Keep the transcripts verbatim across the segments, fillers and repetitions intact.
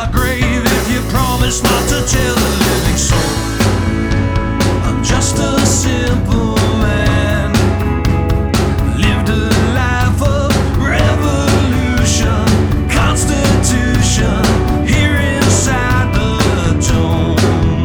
my grave if you promise not to tell the living soul. I'm just a simple man, lived a life of revolution, constitution, here inside the dome.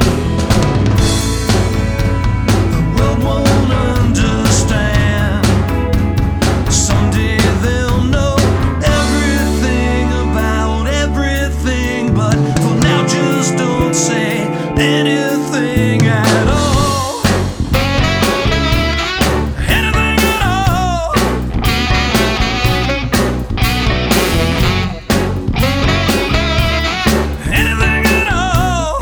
The world won't understand. Someday they'll know everything about everything, but for now just don't say anything at all. Anything at all. Anything at all.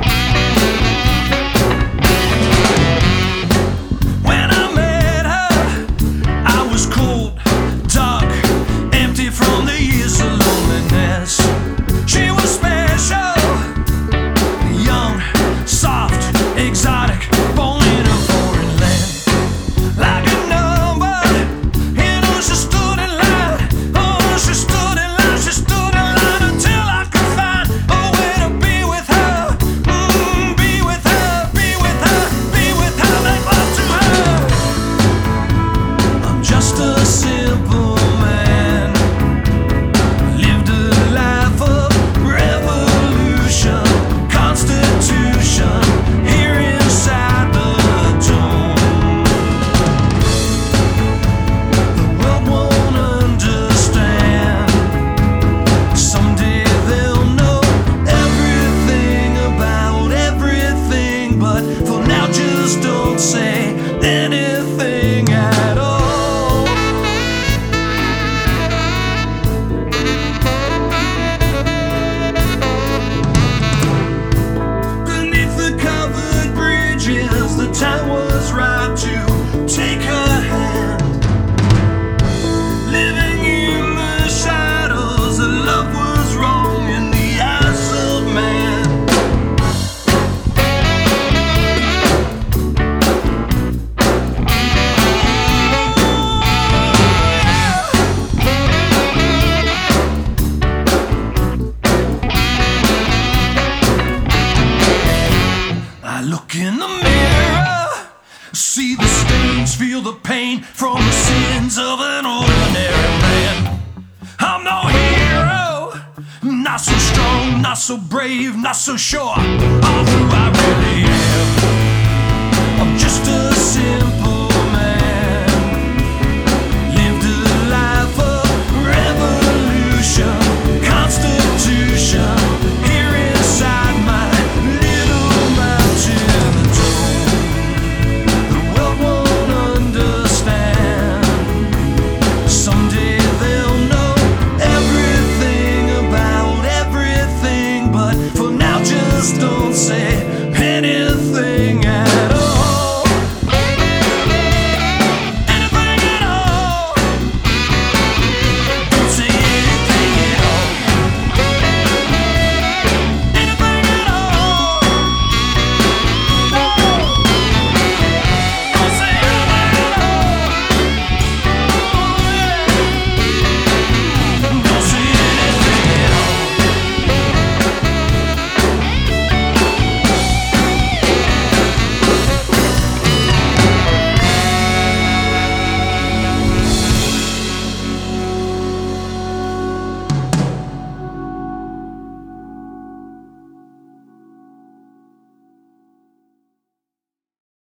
When I met her, I was cold, dark, empty from the years of loneliness. She was special, young, soft, exotic, born in a foreign land. Like a number, you know she stood in line. Oh, she stood in line, she stood in line until I could find a way to be with her. Mm, be with her, be with her, be with her, make love to her. I'm just a simple man, lived a life of revolution, constitution, here inside the dome. The world won't understand. Someday they'll know everything about everything, but for now just don't say anything at all. Beneath the covered bridges, the time was right to take her hand. Living in the shadows, the love was wrong in the eyes of man. I look in the mirror, see the stains, feel the pain from the sins of an ordinary man. I'm no hero, not so strong, not so brave, not so sure of who I really am.